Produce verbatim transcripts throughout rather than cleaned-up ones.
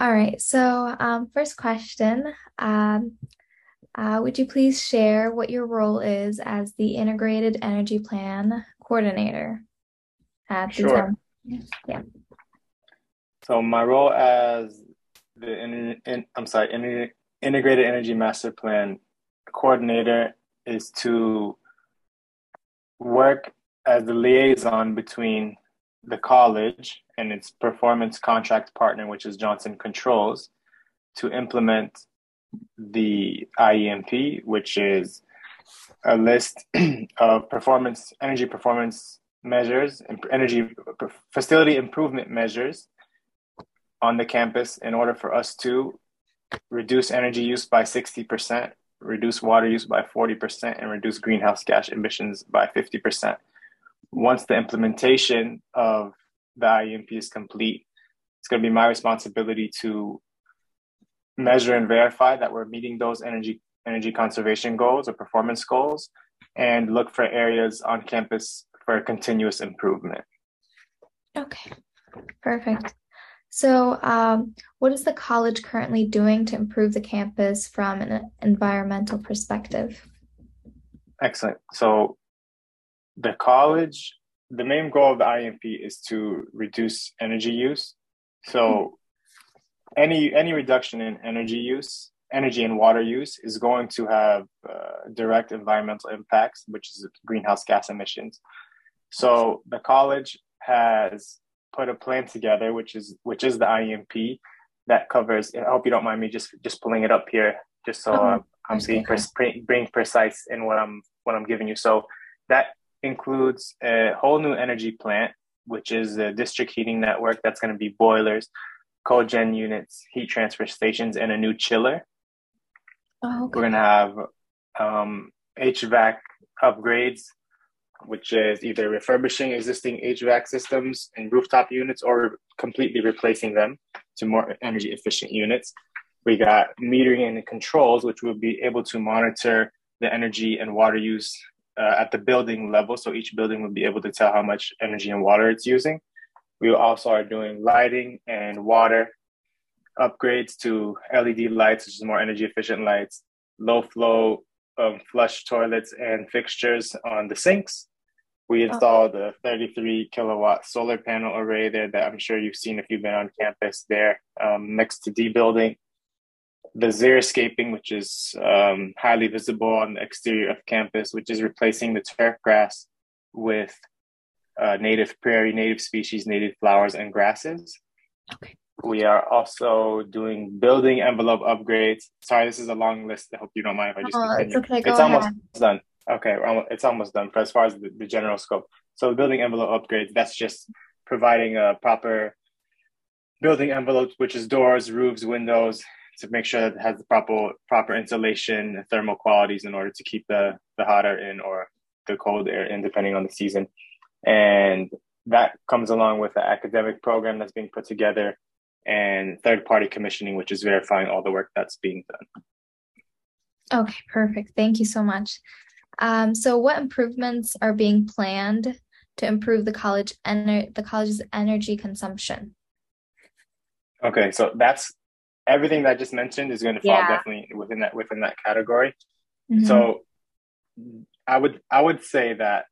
All right. So, um, first question, um, uh, would you please share what your role is as the Integrated Energy Plan Coordinator at the Sure. town? Yeah. So my role as the in, in, I'm sorry, in, Integrated Energy Master Plan Coordinator is to work as the liaison between the college and its performance contract partner, which is Johnson Controls, to implement the I E M P, which is a list of performance, energy performance measures, and energy facility improvement measures on the campus in order for us to reduce energy use by sixty percent, reduce water use by forty percent, and reduce greenhouse gas emissions by fifty percent. Once the implementation of the I E M P is complete, it's going to be my responsibility to measure and verify that we're meeting those energy energy conservation goals or performance goals, and look for areas on campus for continuous improvement. Okay. Perfect. So, um, what is the college currently doing to improve the campus from an environmental perspective? Excellent. So the college, the main goal of the I E M P is to reduce energy use. So any any reduction in energy use, energy and water use is going to have uh, direct environmental impacts, which is greenhouse gas emissions. So the college has put a plan together, which is which is the I E M P that covers. I hope you don't mind me just just pulling it up here, just so Oh, uh, of I'm course, being go ahead. pres- being precise in what I'm what I'm giving you. So that includes a whole new energy plant, which is a district heating network that's going to be boilers, cogen units, heat transfer stations, and a new chiller. Oh, We're okay. going to have um, H V A C upgrades, which is either refurbishing existing H V A C systems and rooftop units or completely replacing them to more energy efficient units. We got metering and controls, which will be able to monitor the energy and water use uh, at the building level. So each building will be able to tell how much energy and water it's using. We also are doing lighting and water upgrades to L E D lights, which is more energy efficient lights, low flow um, flush toilets and fixtures on the sinks. We Oh, installed a thirty-three kilowatt solar panel array there that I'm sure you've seen if you've been on campus there um, next to D building. The xeriscaping, which is um, highly visible on the exterior of campus, which is replacing the turf grass with uh, native prairie, native species, native flowers and grasses. okay. We are also doing building envelope upgrades. Sorry, this is a long list. I hope you don't mind if I just Oh, it's continue. okay. Go It's almost ahead. done. Okay, it's almost done for as far as the, the general scope. So the building envelope upgrades, that's just providing a proper building envelopes, which is doors, roofs, windows, to make sure that it has the proper proper insulation and thermal qualities in order to keep the, the hot air in or the cold air in, depending on the season. And that comes along with the academic program that's being put together and third party commissioning, which is verifying all the work that's being done. Okay, perfect. Thank you so much. Um, so what improvements are being planned to improve the college ener the college's energy consumption? Okay, so that's everything that I just mentioned is going to fall Yeah. definitely within that within that category. Hmm. So I would I would say that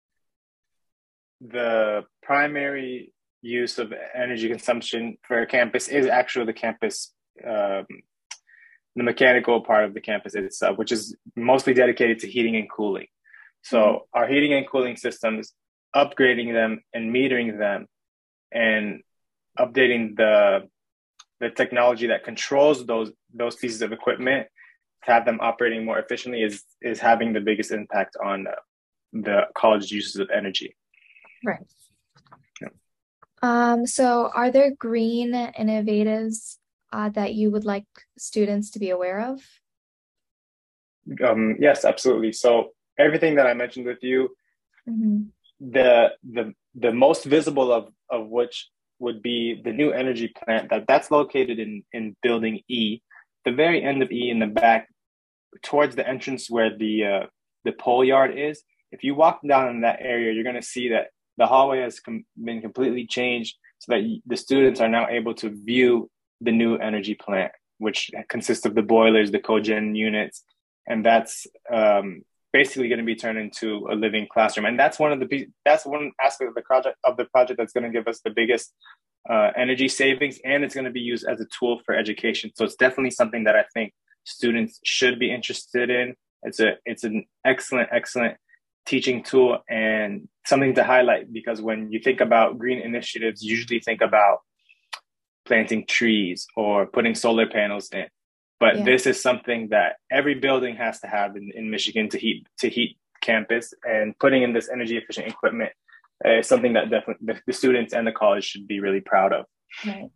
the primary use of energy consumption for a campus is actually the campus um, the mechanical part of the campus itself, which is mostly dedicated to heating and cooling. Hmm. So our heating and cooling systems, upgrading them and metering them and updating the the technology that controls those those pieces of equipment to have them operating more efficiently is is having the biggest impact on uh, the college uses of energy. Right. Um, so are there green innovatives uh, that you would like students to be aware of? Um, yes, absolutely. So everything that I mentioned with you, Hmm. the the the most visible of of which would be the new energy plant that that's located in in building E, the very end of E in the back towards the entrance where the uh, the pole yard is. If you walk down in that area, you're going to see that the hallway has com- been completely changed so that the students are now able to view the new energy plant, which consists of the boilers, the cogen units, and that's um, basically going to be turned into a living classroom. And that's one of the that's one aspect of the project of the project that's going to give us the biggest uh, energy savings, and it's going to be used as a tool for education. So it's definitely something that I think students should be interested in. It's a it's an excellent excellent teaching tool and something to highlight, because when you think about green initiatives, you usually think about planting trees or putting solar panels in. But yeah. This is something that every building has to have in, in Michigan to heat to heat campus, and putting in this energy efficient equipment is something that definitely the, the students and the college should be really proud of. Right.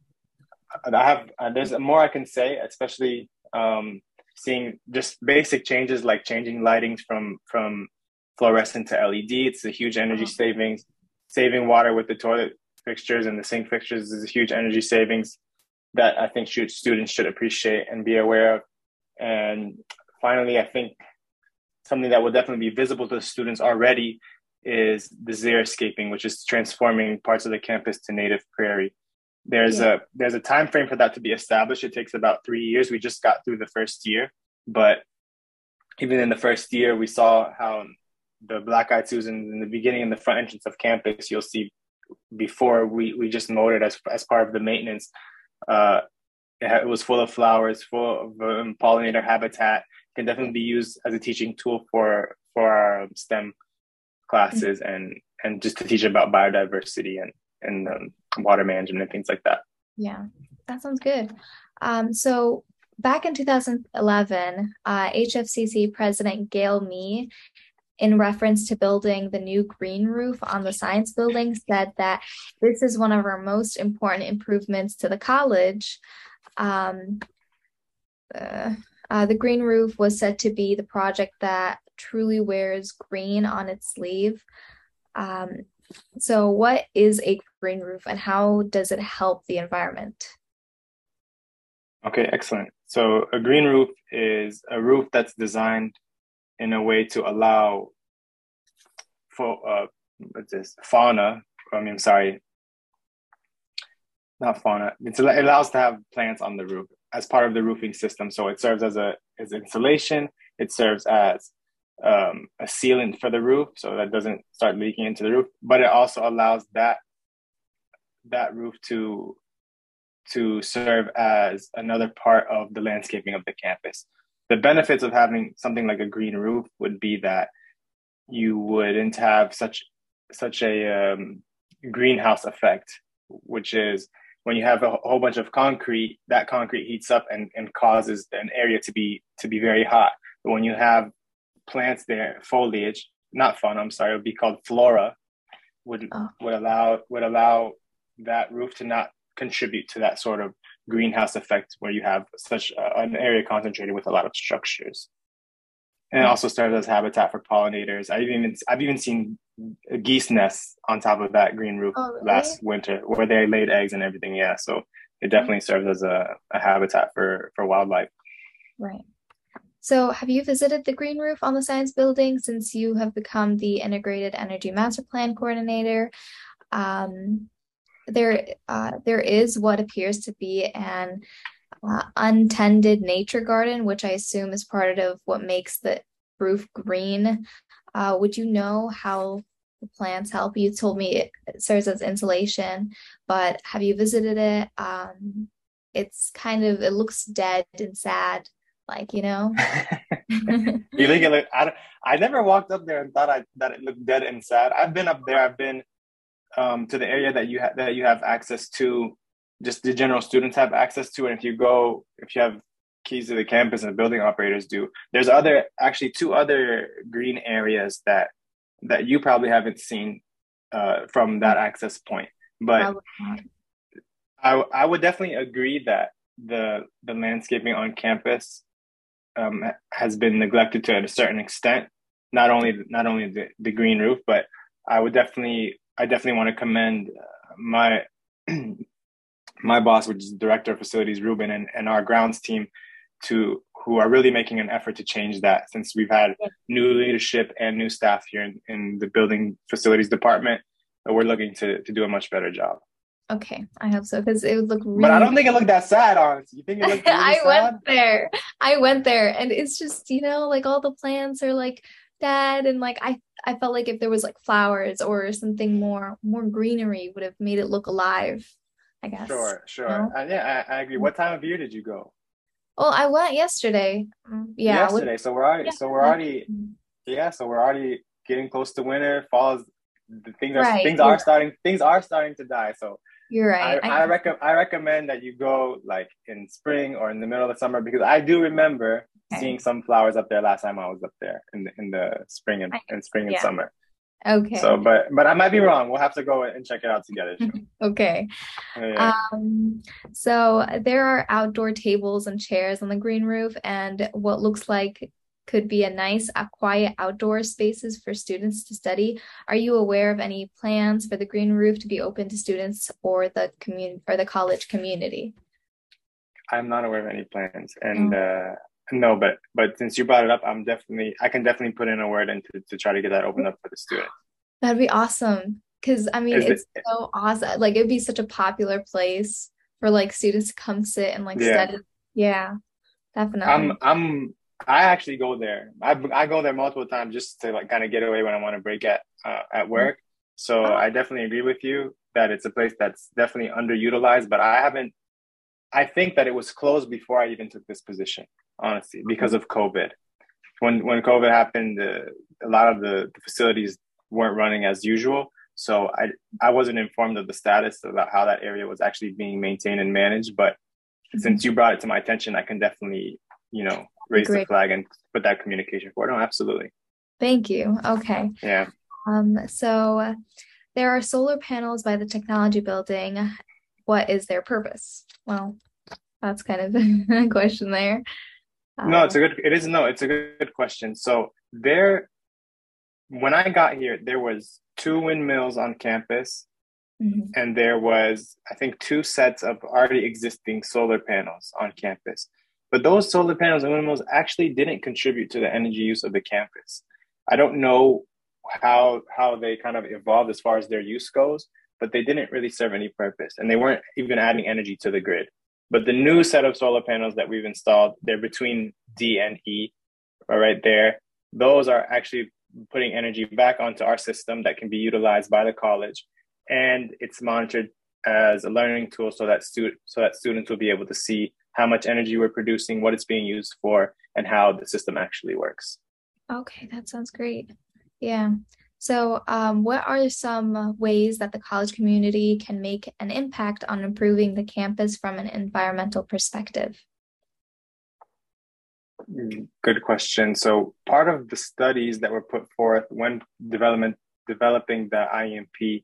I have uh, there's more I can say, especially um, seeing just basic changes like changing lightings from from fluorescent to L E D. It's a huge energy oh. savings. Saving water with the toilet fixtures and the sink fixtures is a huge energy savings that I think should, students should appreciate and be aware of. And finally, I think something that will definitely be visible to the students already is the xeriscaping, which is transforming parts of the campus to native prairie. There's yeah. a there's a time frame for that to be established. It takes about three years. We just got through the first year, but even in the first year, we saw how the black-eyed Susans in the beginning, in the front entrance of campus, you'll see before we we just mowed it as as part of the maintenance. Uh, it, it was full of flowers, full of um, pollinator habitat. Can definitely be used as a teaching tool for for our STEM classes mm-hmm. and and just to teach about biodiversity and and um, water management and things like that. Yeah, that sounds good. Um, so back in two thousand eleven, uh, H F C C President Gail Mee, in reference to building the new green roof on the science building, said that this is one of our most important improvements to the college. Um, uh, uh, the green roof was said to be the project that truly wears green on its sleeve. Um, so what is a green roof and how does it help the environment? Okay, excellent. So a green roof is a roof that's designed in a way to allow for uh, what's this fauna? I mean, sorry, not fauna. It's, it allows to have plants on the roof as part of the roofing system. So it serves as a as insulation. It serves as um, a sealant for the roof, so that doesn't start leaking into the roof. But it also allows that that roof to to serve as another part of the landscaping of the campus. The benefits of having something like a green roof would be that you wouldn't have such such a um, greenhouse effect, which is when you have a whole bunch of concrete, that concrete heats up and, and causes an area to be to be very hot. But when you have plants there, foliage, not fauna, I'm sorry, it would be called flora, would oh. would allow would allow that roof to not contribute to that sort of greenhouse effect where you have such uh, an area concentrated with a lot of structures. And it also serves as habitat for pollinators. I've even I've even seen geese nests on top of that green roof oh, really? last winter, where they laid eggs and everything. Yeah, so it definitely serves as a, a habitat for for wildlife. Right. So, have you visited the green roof on the science building since you have become the Integrated Energy Master Plan coordinator? Um, there, uh, there is what appears to be an Uh, untended nature garden, which I assume is part of what makes the roof green. Uh, would you know how the plants help? You told me it serves as insulation, but have you visited it? Um, it's kind of, it looks dead and sad, like, you know? You think it look, I, I never walked up there and thought I, that it looked dead and sad. I've been up there. I've been um, to the area that you, ha- that you have access to, just the general students have access to. And if you go, if you have keys to the campus and the building operators do, there's other, actually two other green areas that, that you probably haven't seen uh, from that access point. But I, I would definitely agree that the, the landscaping on campus um, has been neglected to a certain extent. Not only, not only the, the green roof, but I would definitely, I definitely want to commend my, my boss, which is the director of facilities, Ruben, and, and our grounds team, to who are really making an effort to change that, since we've had new leadership and new staff here in, in the building facilities department. But we're looking to, to do a much better job. Okay, I hope so because it would look But I really. don't think it looked that sad, honestly. You think it looked really I went sad? there. I went there, and it's just, you know, like all the plants are like dead, and like I I felt like if there was like flowers or something more more greenery would have made it look alive, I guess. Sure, You sure. know? Uh, yeah, I, I agree. What time of year did you go? Well, I went yesterday. Mm, Yeah, with Yesterday. So we're already, yeah. so we're already, yeah. So we're already getting close to winter. Fall's, the things are Right. things You're are starting things are starting to die. So you're right. I I I recommend I recommend that you go like in spring or in the middle of the summer because I do remember okay. seeing some flowers up there last time I was up there in the, in the spring and I, in spring and yeah. summer. So, Okay. but but I might be wrong. We'll have to go and check it out together. Sure. Okay. Yeah. Um, so there are outdoor tables and chairs on the green roof, and what looks like could be a nice, uh, quiet outdoor spaces for students to study. Are you aware of any plans for the green roof to be open to students or the community or the college community? I'm not aware of any plans, and No. uh, no, but but since you brought it up, I'm definitely I can definitely put in a word and to, to try to get that opened up for the students. That'd be awesome. Because I mean, Is it? it's so awesome. Like it'd be such a popular place for like students to come sit and like Yeah, study. Yeah, I'm definitely. I'm I actually go there. I I go there multiple times just to like kind of get away when I want to break at uh, at work. So Oh, I definitely agree with you that it's a place that's definitely underutilized. But I haven't. I think that it was closed before I even took this position, honestly, because of COVID. When when COVID happened, uh, a lot of the, the facilities weren't running as usual. So I I wasn't informed of the status about how that area was actually being maintained and managed. But since mhm. you brought it to my attention, I can definitely, you know, raise the Great. flag and put that communication forward. No, absolutely. Thank you. Okay. Yeah. Um, so there are solar panels by the technology building. What is their purpose? Well, that's kind of a question there. No, it's Uh, a good, it is, no, it's a good question. So there, when I got here, there was two windmills on campus mhm. and there was, I think, two sets of already existing solar panels on campus. But those solar panels and windmills actually didn't contribute to the energy use of the campus. I don't know how how they kind of evolved as far as their use goes, but they didn't really serve any purpose, and they weren't even adding energy to the grid. But the new set of solar panels that we've installed, they're between D and E, right there. Those are actually putting energy back onto our system that can be utilized by the college, and it's monitored as a learning tool so that stu- so that students will be able to see how much energy we're producing, what it's being used for, and how the system actually works. Okay, that sounds great. Yeah. So, um, what are some ways that the college community can make an impact on improving the campus from an environmental perspective? Good question. So part of the studies that were put forth when development developing the I E M P,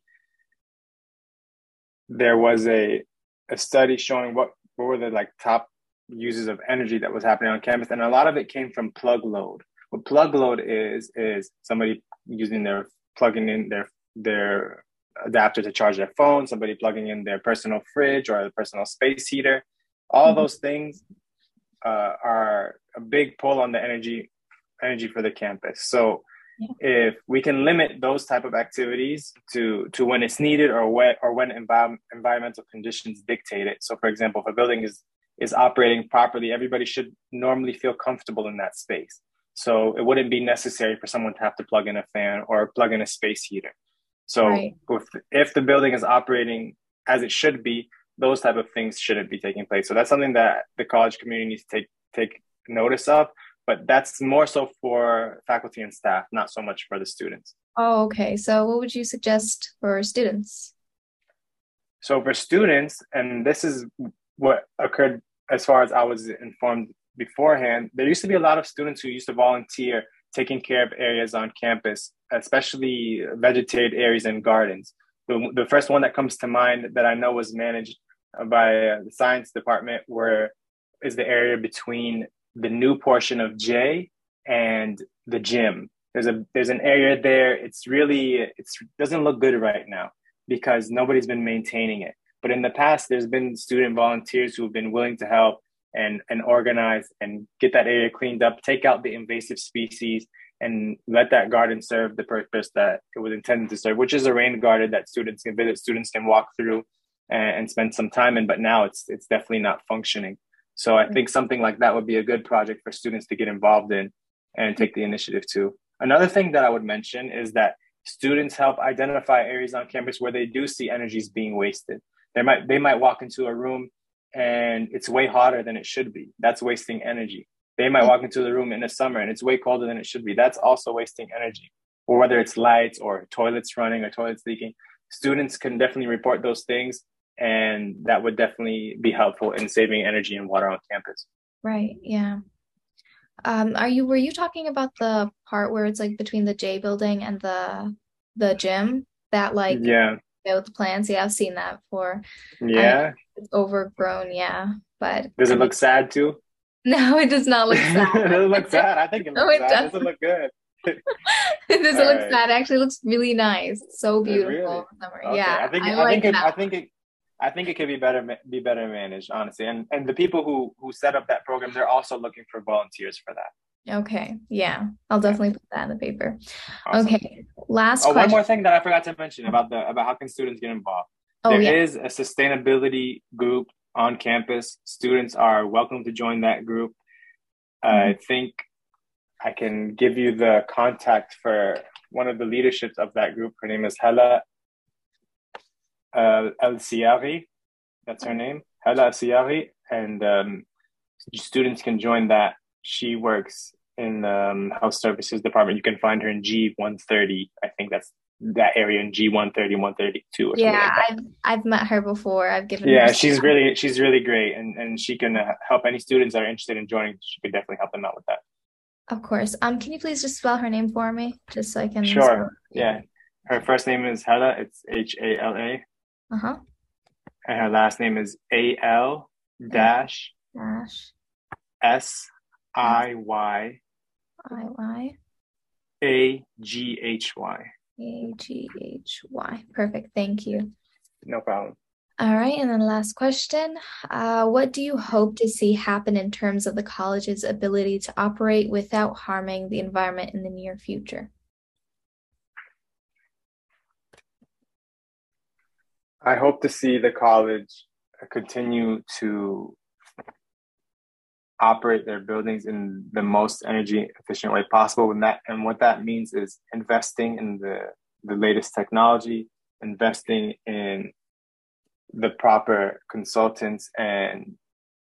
there was a a study showing what, what were the like top uses of energy that was happening on campus, and a lot of it came from plug load. What plug load is is somebody using their plugging in their their adapter to charge their phone, somebody plugging in their personal fridge or a personal space heater. All Mhm. those things uh, are a big pull on the energy energy for the campus. So Yeah. if we can limit those type of activities to to when it's needed or when or when envi- environmental conditions dictate it. So for example, if a building is is operating properly, everybody should normally feel comfortable in that space. So it wouldn't be necessary for someone to have to plug in a fan or plug in a space heater. So Right. if, if the building is operating as it should be, those type of things shouldn't be taking place. So that's something that the college community needs to take take notice of. But that's more so for faculty and staff, not so much for the students. Oh, okay. So, what would you suggest for students? So for students, and this is what occurred as far as I was informed beforehand, there used to be a lot of students who used to volunteer taking care of areas on campus, especially vegetated areas and gardens. The, the first one that comes to mind that I know was managed by uh, the science department where is the area between the new portion of J and the gym. There's a there's an area there. It's really it's doesn't look good right now because nobody's been maintaining it. But in the past, there's been student volunteers who have been willing to help and, and organize and get that area cleaned up, take out the invasive species, and let that garden serve the purpose that it was intended to serve, which is a rain garden that students can visit, students can walk through. and, and spend some time in, but now it's it's definitely not functioning. So I think something like that would be a good project for students to get involved in and take the initiative to. Another thing that I would mention is that students help identify areas on campus where they do see energies being wasted. They might they might walk into a room and it's way hotter than it should be. That's wasting energy. They might walk into the room in the summer and it's way colder than it should be. That's also wasting energy. Or whether it's lights or toilets running or toilets leaking, students can definitely report those things, and that would definitely be helpful in saving energy and water on campus. Right. Yeah. Um, are you were you talking about the part where it's like between the J building and the the gym that like Yeah. with the plants? Yeah, I've seen that before. I Yeah. It's overgrown, yeah. But Does I it mean, look sad too? no, it does not look sad. It doesn't look sad. I think it No, looks it sad. Does it doesn't. look good? It All doesn't look right. sad. It actually looks really nice. So Uh, Really? beautiful in summer. Okay. Yeah, I think I I think like it that I think it I think it could be better ma- be better managed, honestly. And and the people who who set up that program, they're also looking for volunteers for that. one. Okay, yeah. I'll Yeah. definitely put that in the paper. Awesome. Okay, last Oh, one question. more thing that I forgot to mention about the about how can students get involved. Oh, There yeah. is a sustainability group on campus. Students are welcome to join that group. Mhm. I think I can give you the contact for one of the leaderships of that group. Her name is Hala uh, El Siari. That's her name, Hala El Siari. And um, students can join that. She works in the um, health services department. You can find her in G one thirty. I think that's that area in G one thirty, one thirty-two or something Yeah, like that. I've I've met her before. I've given her Yeah, some. she's really she's really great, and and she can uh, help any students that are interested in joining. She could definitely help them out with that. Of course. Um, can you please just spell her name for me, just so I can spell Sure. it? Yeah. Yeah. Her first name is Hala. It's H A L A, Uh-huh. and her last name is A L A dash dash S S I Y I Y A G H Y. A G H Y. Perfect. Thank you. No problem. All right, and then last question. Uh, what do you hope to see happen in terms of the college's ability to operate without harming the environment in the near future? I hope to see the college continue to operate their buildings in the most energy efficient way possible. And that and what that means is investing in the the latest technology, investing in the proper consultants and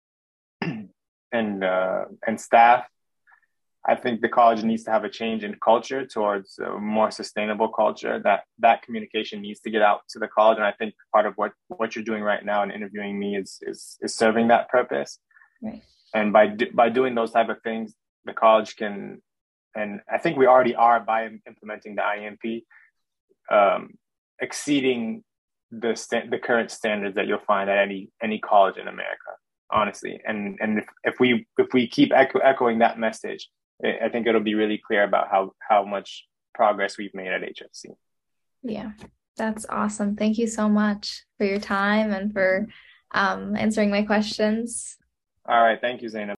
and uh, and staff. I think the college needs to have a change in culture towards a more sustainable culture. That that communication needs to get out to the college, and I think part of what what you're doing right now and interviewing me is is is serving that purpose. Right. And by do, by doing those type of things, the college can, and I think we already are by implementing the I E M P, um, exceeding the sta- the current standards that you'll find at any any college in America, honestly. And and if, if we if we keep echo- echoing that message, I think it'll be really clear about how how much progress we've made at H F C. Yeah, that's awesome. Thank you so much for your time and for um, answering my questions. All right, thank you, Zainab.